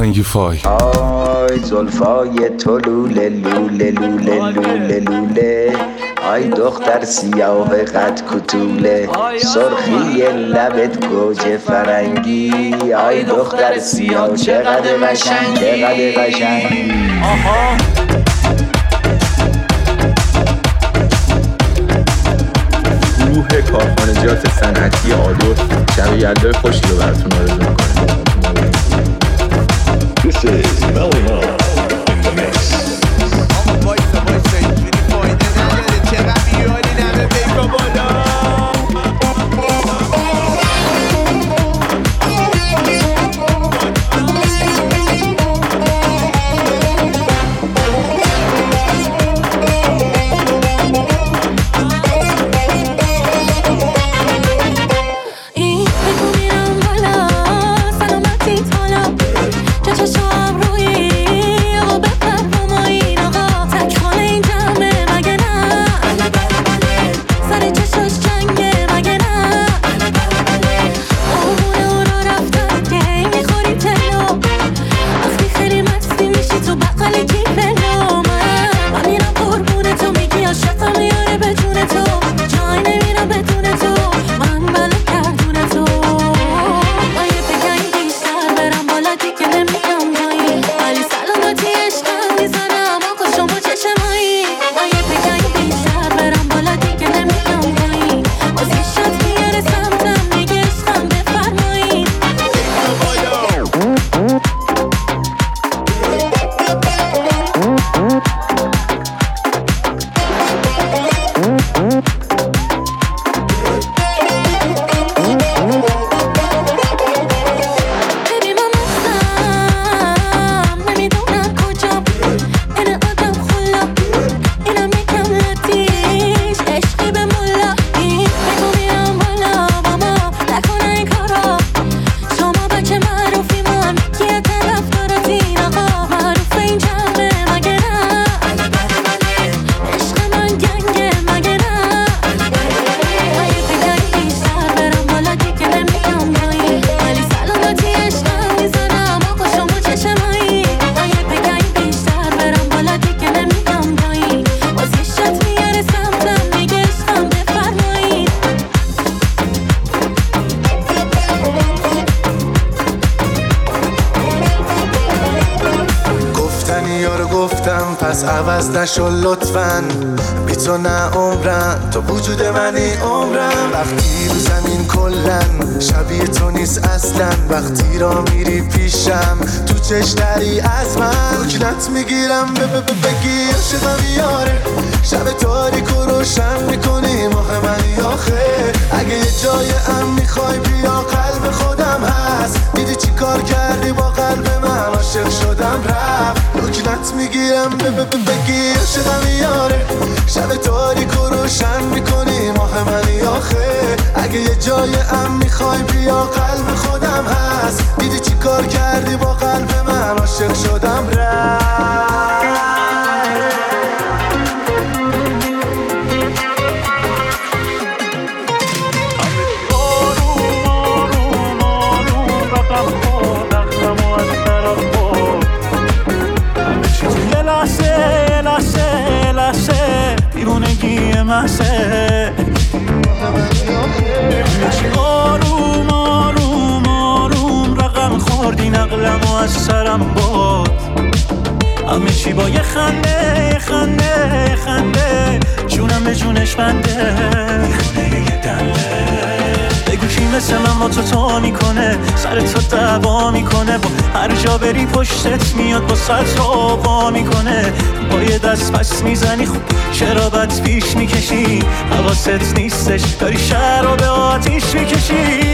تفنگی فای. آی زلفای تو لوله لوله لوله لوله لوله، آی دختر سیاه قد کتوله، سرخی لبت گوجه فرنگی، آی دختر سیاه چقدر قشنگی، چقدر قشنگی. گروه کارخانجات صنعتی آدور شب یلدای خوشی رو براتون آرزو می‌کنه. This is Melly in the mix. پس عوض نشو لطفاً، بی تو نه عمرم، تو وجود منی عمرم. وقتی رو زمین کلن شبیه تو نیست اصلا، وقتی را میری پیشم تو چشتری از من، رکنت میگیرم بگیر عاشقم یاره، شب تاریک و روشن میکنی ماه منی آخه، اگه یه جای ام میخوای بیا قلب خودم هست، دیدی چی کار کردی با قلب من، عاشق شدم رفت، رکنت میگیرم بگیر عاشقم یاره، شب تاریک و روشن میکنی ماه منی آخه، اگه یه جای ام میخوای بیا قلب خودم هست، دیدی چی کار کردی با قلب من، عاشق شدم رفت. محسه آروم آروم آروم رقم خوردی نقلم و از سرم بود، همه چی با یه خنده خنده خنده، جونم به جونش بنده، یه دنده بگو کی مثل من با تو میکنه، سر تو دعوا میکنه، با هر جا بری پشتت میاد با سر وا میکنه، با یه دست پس میزنی خوب چرا بد پیش میکشی، حواست نیستش داری شهر رو به آتیش میکشی،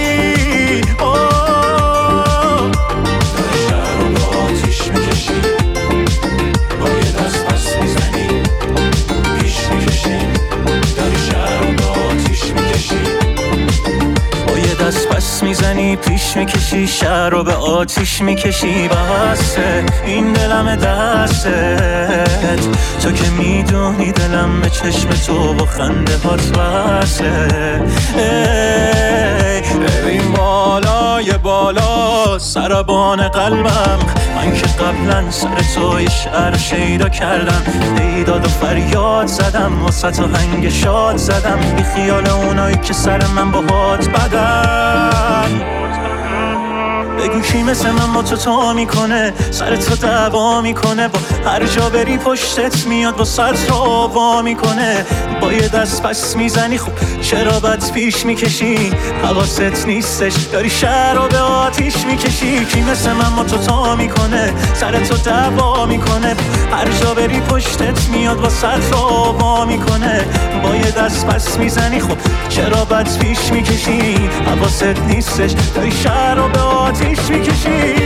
داری شهر رو به آتیش میکشی، با یه دست پس میزنی پیش میکشی، داری شهر رو به آتیش میکشی، با یه دست پس میزنی پیش میکشی، شهر رو به آتیش میکشی، بسته این دلم دستت، تو که میدونی دلم به چشم تو با خنده هات وصله، ببین بالای بالاست سربان قلبم. من که قبلا سر تو یه شعر شیدا کردم، داد و فریاد زدم، واسه تو هنگ شاد زدم، بی خیال اونایی که سر من باهات بدن. بگو کی مثل من با تو میکنه، سر تو دعوا میکنه، با هر جا بری پشتت میاد با سر رو وا میکنه. با یه دست پس میزنی خب چرا بد پیش میکشی، حواست نیستش داری شهر رو به آتیش میکشی. کی مثل من با تو میکنه، سر تو دعوا میکنه، هر جا بری پشتت میاد با سر رو وا میکنه. با یه دست پس میزنی خب چرا بد پیش میکشی، حواست نیستش داری شهر رو به آتیش میکشی.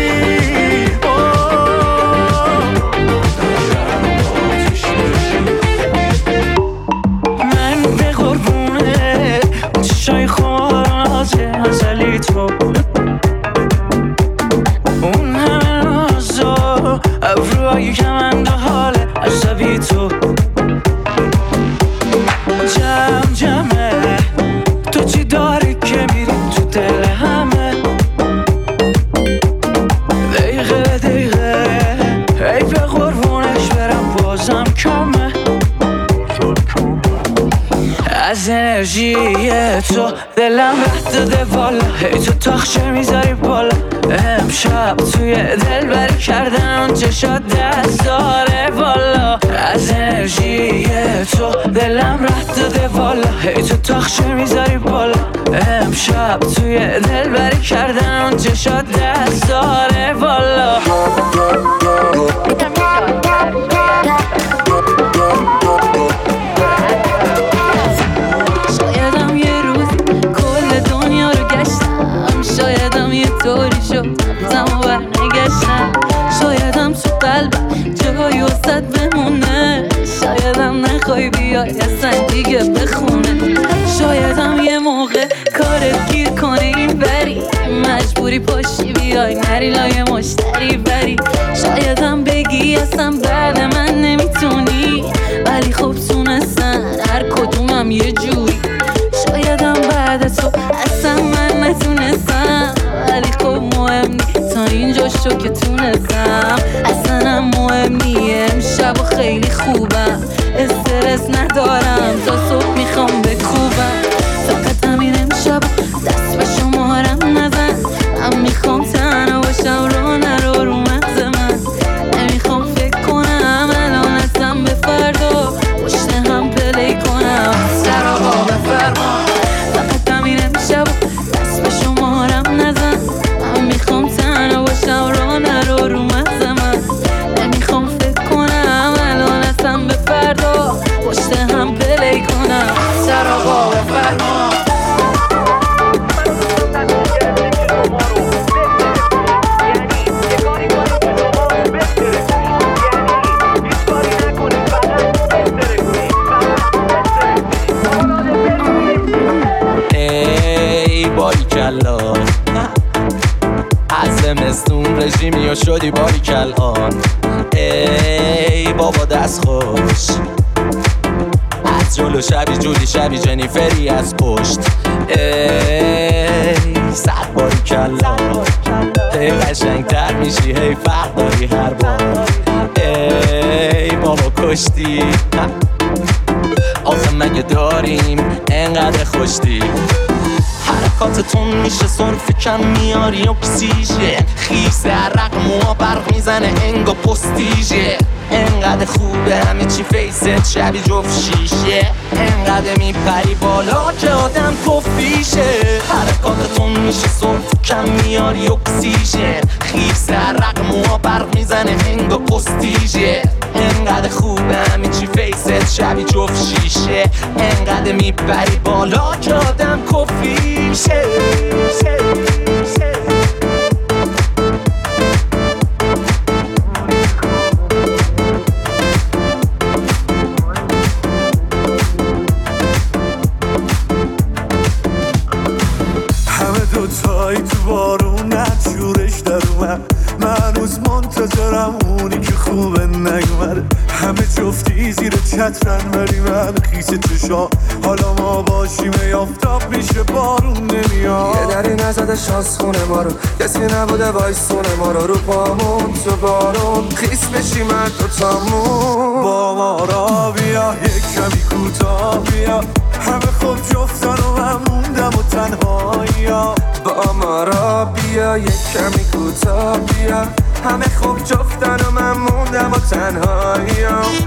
من به قربونه چشای خوازه ازلی تو، اون همه نازا ابروهای کمند و حال عصبی تو. جمع جمعه تو چی داری که میری تو دل همه، دقیقه دقیقه ای به قربونش برم بازم کمه. از انرژی تو دلم رد داده والا، هی تو تاخچه میذاری بالا. امشب توی دل بری کردن چشات دست داره والا. از انرژی تو دلم رد داده والا، هی تو تاخچه میذاری بالا. امشب توی دل بری کردن چشات دست داره والا. شایدم یه روز کل دنیا رو گشتم، شایدم یه طوری شد نبزم و برنگشتم، شایدم تو قلبم جایی وسط بمونه، شایدم نخوای بیای اصلا دیگه بخونه. شایدم یه موقع کارت گیر کنه این بری، مجبوری پاشی بیای نری لای مشتری بری. شایدم بگی اصلا بعد من نمیتونی، ولی خب تونستن هر کدومم یه جوری. شایدم بعد تو اصلا من نتونستم، ولی خب مهم نی تا اینجا شو که تونستم. اصلا هم مهم نی امشب و خیلی خوبم، استرس ندارم تا صبح میخوام بکوبم. فقط همین امشب دست به شمارم نزن، من میخوام تنها باشم رو نرو رو مغز من. نمیخوام فکر کنم الان اصلا به فردا، پشت هم پلی کنم سر آقا بفرما. فقط همین امشب دست به شمارم نزن، من میخوام تنها باشم رو نرو رو مغز من. نمیخوام فکر کنم الان اصلا به فردا، پشت هم پلی کنم سر آقا بفرما. از زمستون رژیمی و شدی باریکل آن، ای بابا دست خوش از جلو شبی جولی شبی جنیفری از پشت. ای صد باریکل هی قشنگ تر میشی هی فرق داری هر بار. ای بابا کشتی آخه مگه داریم انقدر خوشتی. حرکاتتون میشه صرف کم میاری اکسیژن، خیس عرق موها برق میزنه انگا پستیژه. انقدر خوبه همه چی فیست شبی جفت شیشه، انقدر میپری بالا که آدم کفیشه. حرکاتتون میشه صرف کم میاری اکسیژن، خیس عرق موها برق میزنه انگا پستیژه. انقدر خوبه همه چی فیست شبی جفت شیشه، انقدر میپری بالا که آدم کفیشه. همه دوتایی تو بارونت شورش در اومد، من هنوز منتظرم اونی که خوبه نیومده. همه جفتی زیر چترن ولی من خیس چشا، حالا ما باشیم ای آفتاب میشه بارون نمیاد. یه دری نزده شانس خونه ما رو، کسی نبوده وایسونه ما رو پامون تو بارون خیس بشیم من دوتامون. با ما را بیا یک کمی کوتاه بیا، همه خوب جفتن و من موندم و تنهایی. با ما را بیا یک کمی کوتاه بیا، همه خوب جفتن و من موندم و تنهایی.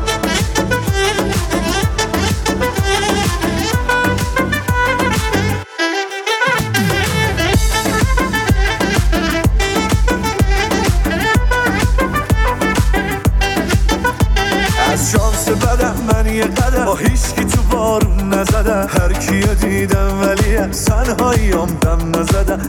از شانس بدم من یه قدم با هیچکی تو بارون نزدم، هر کیو دیدم ولی از تنهاییام دم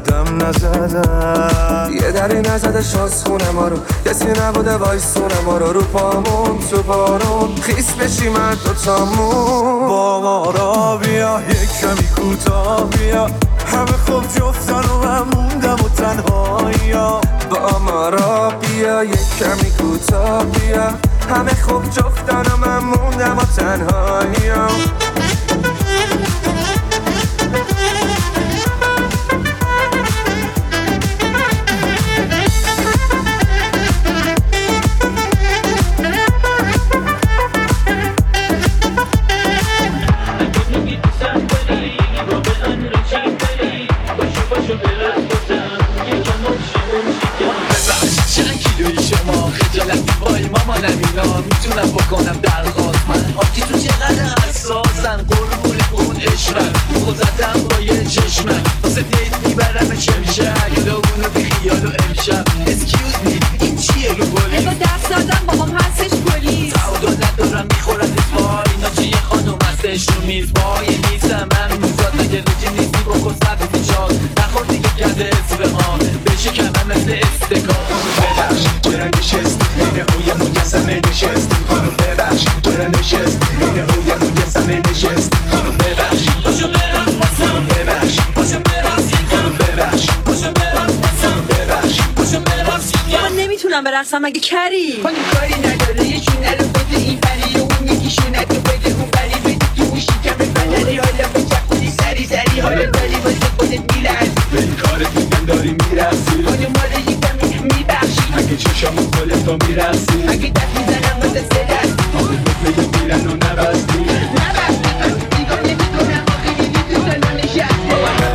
نزدم. یه دری نزده شانس خونه ما رو، کسی نبوده وایسونه ما رو پامون تو بارون خیس بشیم من دوتامون. با ما را بیا یک کمی کوتاه بیا، همه خوب جفتن و من موندم و تنهایی. با ما را بیا یک کمی کوتاه بیا، همه خوب جفتن و من موندم و تنهایی. میتونم بکنم درخواست من آکی تو چقدر حساسن قربون اون عشقن خودتم با یه چشمن واسه دیت میبرم شمشک داغونو بی خیال و امشب اسکیوز می این چیه رو گلی ابا دست دادم بابام هستش پلیس تعادل ندارم میخورد اسمای ناچه یه خانوم هستش رو میز وای نیستم من میزاد اگه روچی نیستی بکن سبت شاد نخور دیگه کرده اسم آن بشه کمم مثل استکان ببخش چرا نشستی اینه اوی مجسمه نشستی خانم ببخش چرا نشستی اینه اوی مجسمه نشستی خانم ببخش پاشو برم خانم ببخش پاشو برم خانم ببخش پاشو برم خانم ببخش پاشو برم من نمیتونم برقصم مگه کری خانم کاری نداره یه شونه رو بده این پری و اون یکی شونه رو بده اون پری بده تو اون شکم بدنی حالا بچخونی سری حالا داری واسه خودت میرسی به کارت میگم داری میرسی خانم ماله یکم میبخشی اگه چشامو کل تو میرسی اگه دست میزنم واسه سرست آقای بکنه میرن و نبستی دیگاه نمیکنم آخه دیدی تو سالون نشسته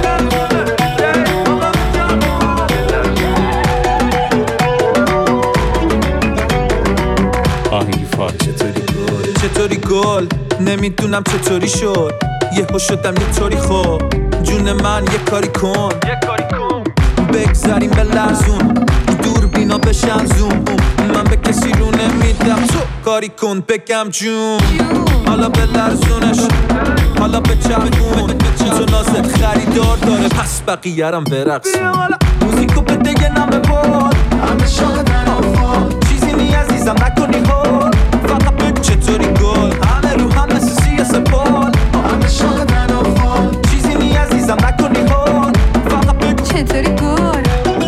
آهنگی فارغ چطوری گل نمیدونم چطوری شد یهو شدم یه طوری خوب جون من یه کاری کن بگذاریم به لرزون دور بینا بشن زوم من به کسی رو نمیدم تو کاری کن بگم جون حالا به لرزونش حالا به چمگون تو نازت خریدار داره پس بقیه‌رم برقصون موزیکو بده یه نم ببال همه شادن آفال چیزی نی عزیزم نکنی حال فقط بگو چطوری گل همه رو هم مثل سیاسه پال همه شادن آفال چیزی نی عزیزم نکنی حال فقط بگو چطوری گل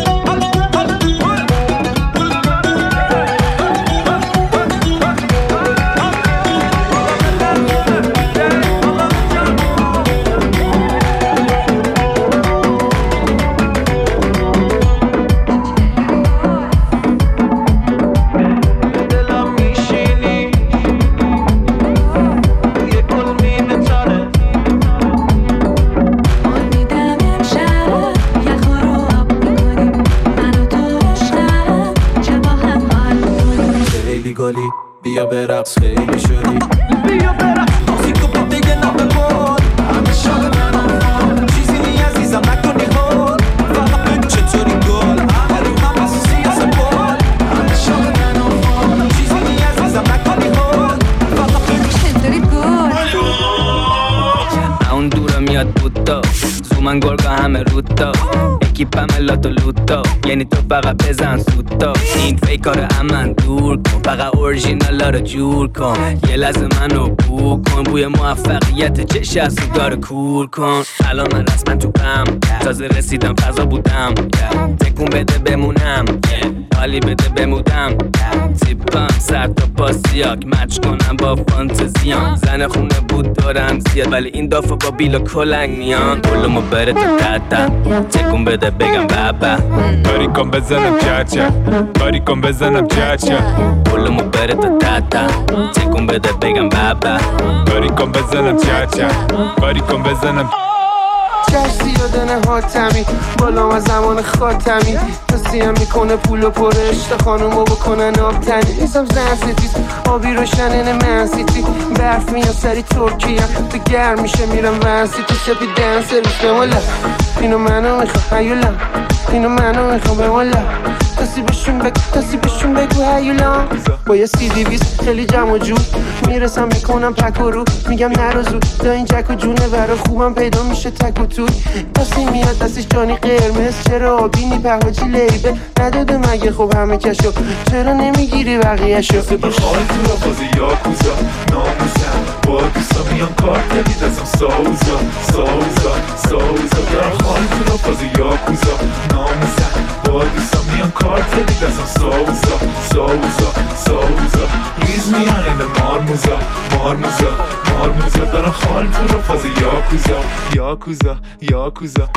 بیا برقص خیلی شدی بیا برقص موزیکو بده یه نم ببال همه شادن آفال چیزی نی عزیزم نکنی حال فقط بگو چطوری گل همه رو هم مثل سیاسه پال همه شادن آفال چیزی نی عزیزم نکنی حال فقط بگو چطوری گل اون دورا میاد بوتا زومن گرگا همه روتا اکیپم لاتو لوتا یعنی تو فقط بزن سوتا این فیکار امن دور کن فقط اورژینالا رو جور کن یه لحظه منو بو کن بوی موفقیت چش از سیگار کور کن الان من رسما تو پم تازه رسیدم فضا بودم تکون بده بمونم حالی بده بمودم تیپم سر تا پاسیاک مچ کنم با فانتزیام زن خونه بود دارم زیاد ولی این دافا با بیلا کلنگ میان پولمو بره تا تتا تکون بده بگم بابا باری کن بزنم چاچا باری کن بزنم چاچا پولمو بره تا تتا تکون بده بگم بابا باری کن بزنم چاچا باری کن بزنم چشتی یادنه حاتمی بالا از زمان خاتمی تسیم میکنه پول و پرش تا خانومو بکنن آبتنی نیستم زن ستیز آبی روشنه منسیتی برف میان سری ترکیه تو گرم میشه میرم ونسی تو سپی دنسر روش بمالا اینو منو میخوام هیولا اینو منو میخوام بمالا کسی بهشون بگو هیولا با یه CD-20 خیلی جمع و جور میرسم میکنم پک و رو میگم نرو زود دا این جک و جونه برا خوبم پیدا میشه تک و توی دستی میاد دستش جانی قرمز چرا آبینی پهاجی لیبه نداده مگه خب همه کشو چرا نمیگیری بقیه شو سپر خواهی تو را فاز یاکوزا ناموزم با دوستا میان کارت میدازم ساوزا دارم خواهی تو را فاز یاکوزا ناموزم با دوستا میان کارت میدازم ساوزا ریز میان این مارموزا دارم خواهی تو را فاز یاکوزا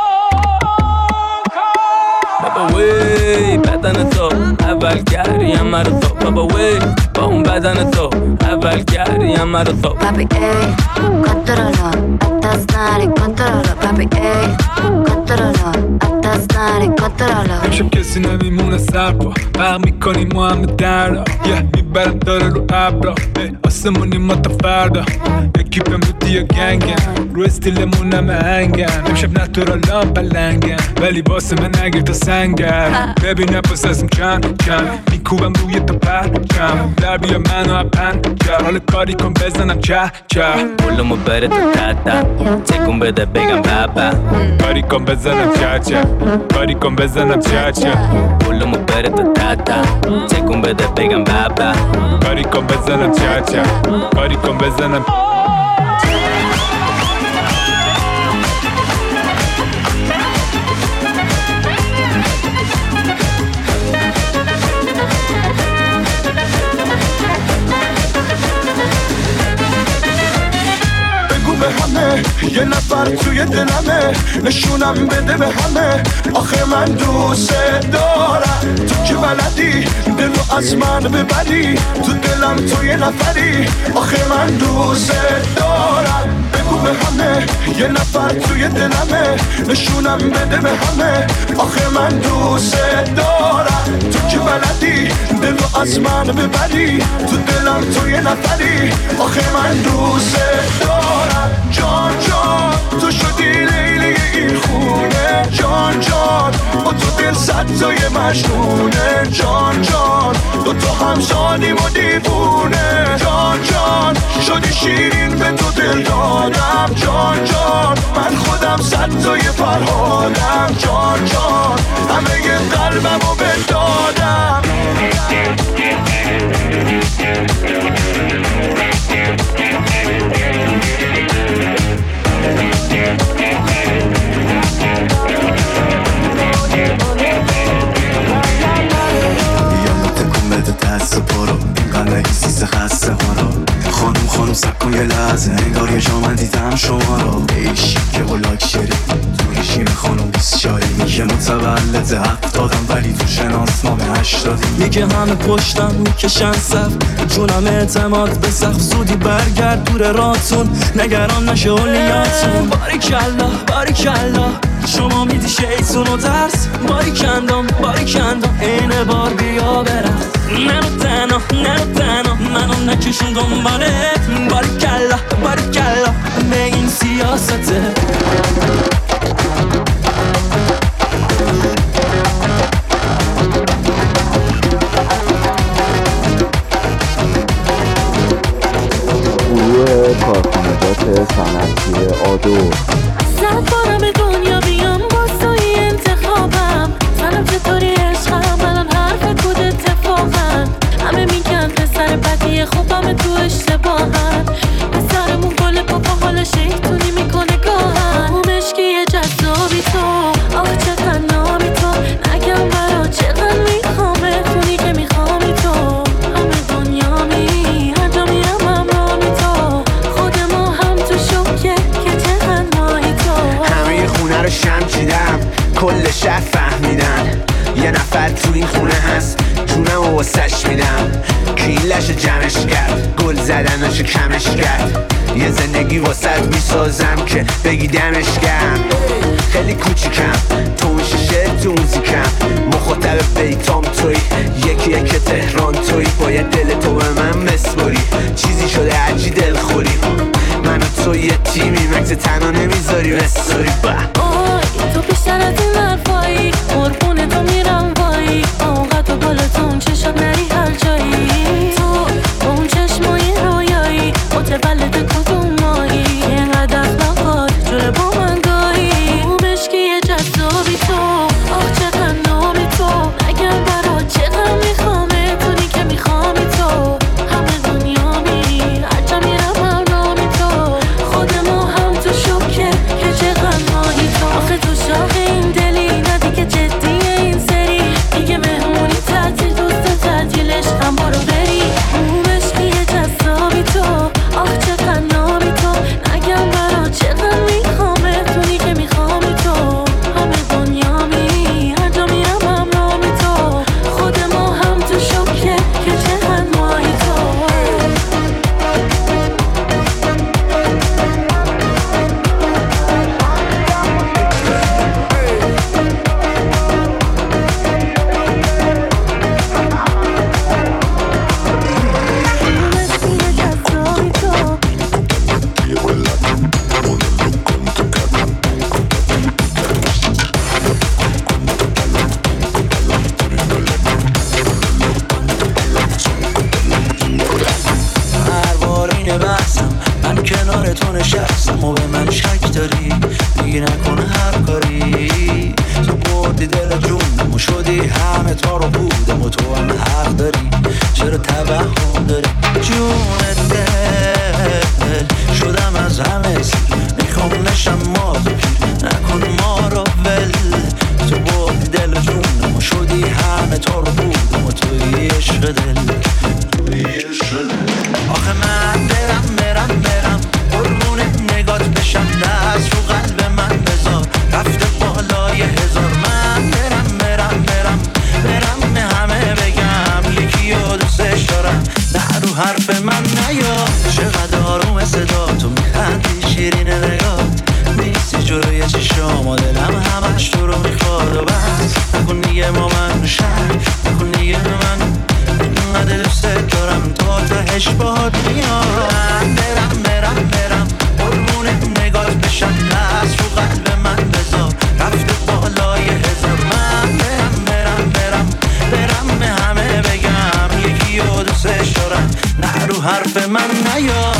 بابا وی بدن تو اول کردیم مرا تو بابا وی با اون بدن تو اول کردیم مرا تو Papi ey, controla, estás nari, controla Papi ey, controla, estás nari, controla امشب کسی نمیمونه سرپا برق میکنیم ما همه دردا میبرم داره رو ابرا آسمونی ما تا فردا اکیپم رو دیا گنگن رو استیلمون همه هنگن امشب نتورالام پلنگن ولی واسه من نگیر تا سنگر ببینم پس ازم چند میکوبم روی تا پرچم در بیا منو اپنجر حال کاری کن بزنم چه پولمو بره تا تتا تکون بده بگم بابا باری کن بزنم چه باری کن بزنم چه پولمو بره تا تتا تکون بده بگم بابا باری کن بزنم چه باری کن بزنم به همه یه نفر توی دلمه نشونم بده به همه آخه من دوست دارم تو که بلدی دلو از من ببری تو دلم تو یه نفری آخه من دوست دارم بگو به همه یه نفر توی دلمه نشونم بده به همه آخه من دوست دارم تو که بلدی دلو از من ببری تو دلم تو یه نفری آخه من دوست دارم جان تو شدی لیلی این خونه جان با تو دل صد تای مجنونه جان تو هم شادیم و دیوونه جان شدی شیرین به تو دل دادم جان من خودم صد تای فرهادم جان همه ی قلبمو بدادم دست پارو این قلعه سیز خسته ها رو خانم سکن یه لحظه انگار یه جا من دیدم شما رو ایشی که بلاک شری تو رژیم خانم 24 میگه متولد 70 ولی تو شناسنامه 80 میگه همه پشتم میکشن صف جونم اعتماد به سقف زودی برگرد دور راتون نگران نشه اولیاتون باریکالله شما میدی شیطون و ترس باری کندم اینه بار بیا برم نرو تنها منو نکشون دنبالت باریکالله به این سیاسته گروه کارخانجات صنعتی آدو صد بارم به دنیا بیام باز توی انتخابم منم چطوری عشقم الان حرف کود اتفاقم همه میگن پسر بدی خوبم تو اشتباهم پسرمون گل پاپا حال شیطونی میکنه گاهم اون مشکی فهمیدن یه نفر تو این خونه هست جونم و واسش میدم کیلش جمعش کرد گل زدنش کمش کرد یه زندگی واسط میسازم که بگی دمش گرم خیلی کوچیکم تو اون شیشه تو موزیکم مخاطب بیتام توی یکی یک تهران توی باید دل تو به من بسپری چیزی شده هرچی دل خوری من و تو یه تیمی مگز تنها نمیذاری بساری آی تو بیشتر از این حرفایی قربونه تو میرم وایی آقا و بالاتون چشم نری هر جایی تو اون چشمایی رویایی متولد کدوم مایی اینقدر اخلاقات جوره با من گاهی اون بشکی یه جذابی تو آه چقدر نامی تو نگم برا چقدر میخوامه تونی که میخوامی تو همه دنیا می هرچه میرم هم رامی تو خود ما هم تو شکه که چقدر ماهی تو آخه تو شاق این دلی ندی که جدیه این سری دیگه مهمونی تعطیل دوست تعطیلش هم برو بری اون بشکی یه جذابی تو آه چقدر نامی تو نگم برا چقدر میخوامه تونی که میخوامی تو همه دنیا می هر جا میرم هم رامی تو خود ما هم تو شکه که چقدر ماهی تو من کنار تو نشستم و به من شک داری دیگه نکنه هر کاری تو بردی دل جونم و شدی همه تا رو بودم و تو هم حق داری چرا توهم داری جون دل شدم از همه سیر میخوام نشم ما تو پیر نکن ما رو ول تو بردی دل جونم و شدی همه تا رو بودم و توی عشق دل آخه من برم قربون نگات بشم دست رو قلب من بذار رفته بالای هزار من برم همه بگم یکی رو دوستش دارم نه رو حرف من نیا چقدر آروم صدا تو میخندی شیرین نگات نیستی جلوی چشام و دلم همش تو رو میخواد و بس نکن دیگه ما من شک نکن دیگه من اینقدر دوست دارم تا تهش باهات میام برم قربون نگات بشم دست رو قلب من بذار رفته بالای هزار من برم همه بگم یکی رو دوستش دارم نه رو حرف من نیا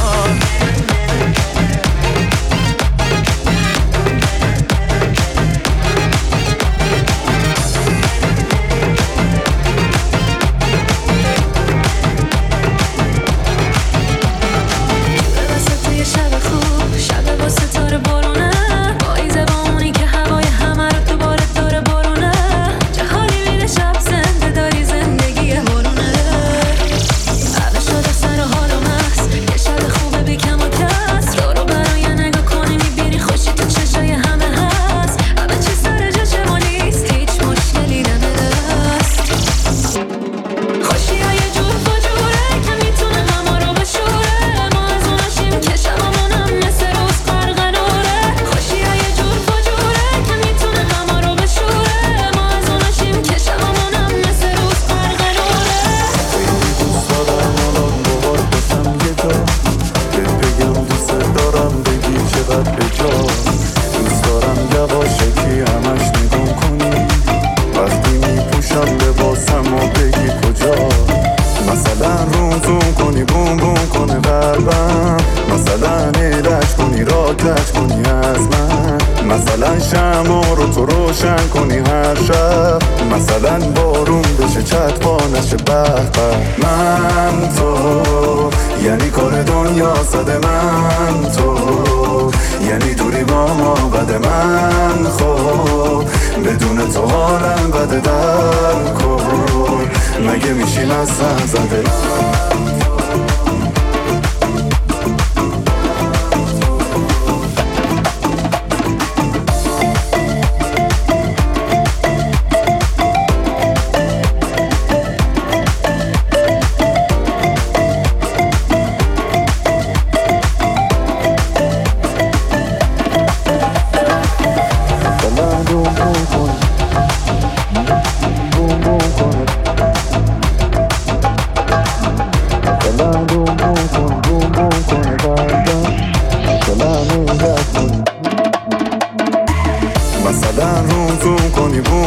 مثلا شمع رو تو روشن کنی هر شب مثلا بارون بشه چتبا نشه بحبه من تو یعنی کار دنیا صد من تو یعنی دوری با ما بد من خب بدون تو حالم بده در کن مگه میشیم از سر زده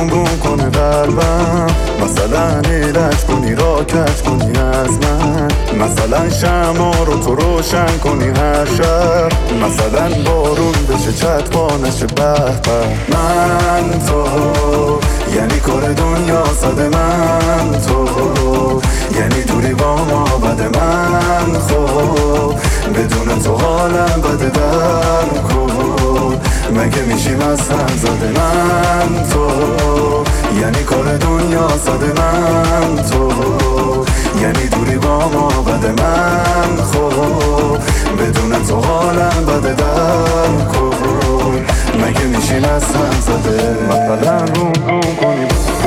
بوم بوم کنه قلبم، مثلا ایلت کنی راکت کنی از من، مثلا شمع رو تو روشن کنی هر شب، مثلا بارون بشه چتبا نشه به به. من تو یعنی کار دنیا صد، من تو یعنی دوری با ما بده، من خب بدون تو حالم بده در کن، مگه میشیم از هم زده. من تو یعنی کار دنیا صد، من تو یعنی دوری با ما بده، من خب بدون تو حالم بده در کن، مگه میشیم از هم زده. مثلا روم روم کنی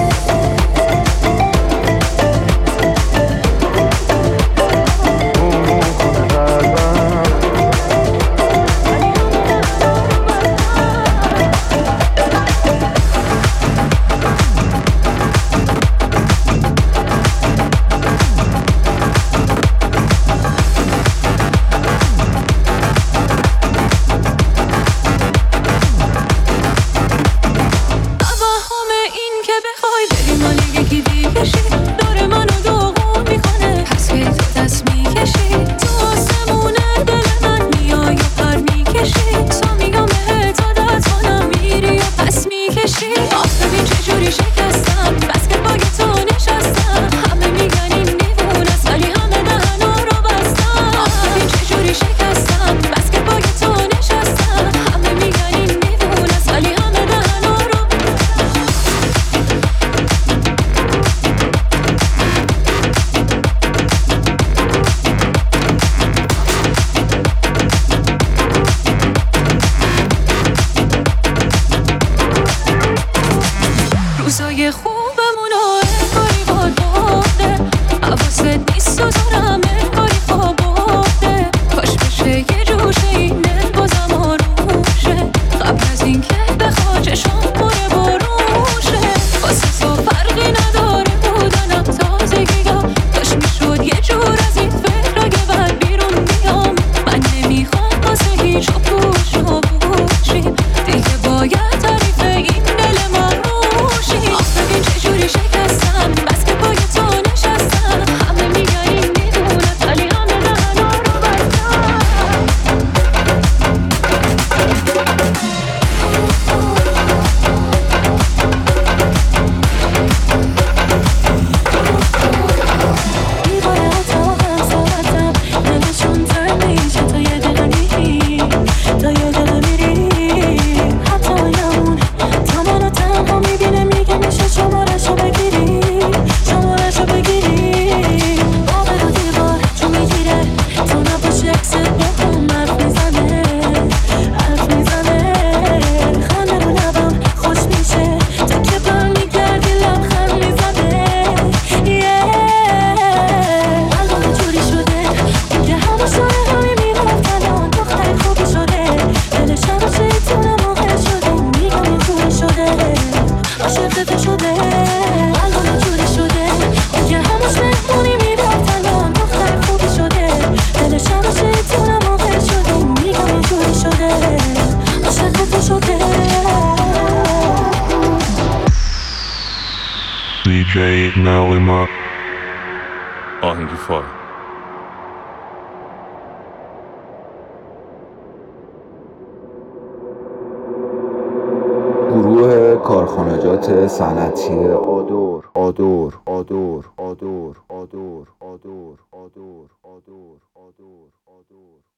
روزای خوبمونو انگاری باد برده، حواست نیست و دارم انگاری خواب برده، کاش بشه یه جوشه این دل بازم آروشه، قبل از این که بخواد چشم پره باروشه، واسه تو فرقی نداره بودنم تازگی‌ها، کاش میشد یه جور از این فکر اگه بر بیرون بیام، من نمیخوام واسه هیچ و پوش و پوشیم، دیگه باید تعریف این دل من آفرین چجوری شکستم، بس که پای تو نشستم، همه میگن این میدونم ولی همه دهنا رو بستم. دیواره اتاقم ساعتم دلشون تر میشه تا یه دقیقه میری، تا یه دقیقه میری، حتی یمون تا منو تنها میبینه میگه میشه شمارشو بگیری، شمارشو بگیری، باور و دیوار چون میگیره تو نباشه اکست بکن، حرف میزنه خنده رو لبم خوش میشه تا که بر میگردی لبخند میزنه، قلبم جوری شده اون که همه شده همی میرفت الان دختر خوبی شده، دلش همیشه ایتونه موقع شده، میگم یه جوری شده عاشقت شده، قلبم جوری شده اون که همش مهمونی میرفت الان دختر خوبی شده، دلش همیشه ایتونه موقع شده، میگم یه جوری شده عاشقت شده. DJ Nalima آهنگی فای. گروه کارخانجات صنعتی آدور آدور آدور آدور آدور آدور آدور آدور آدور آدور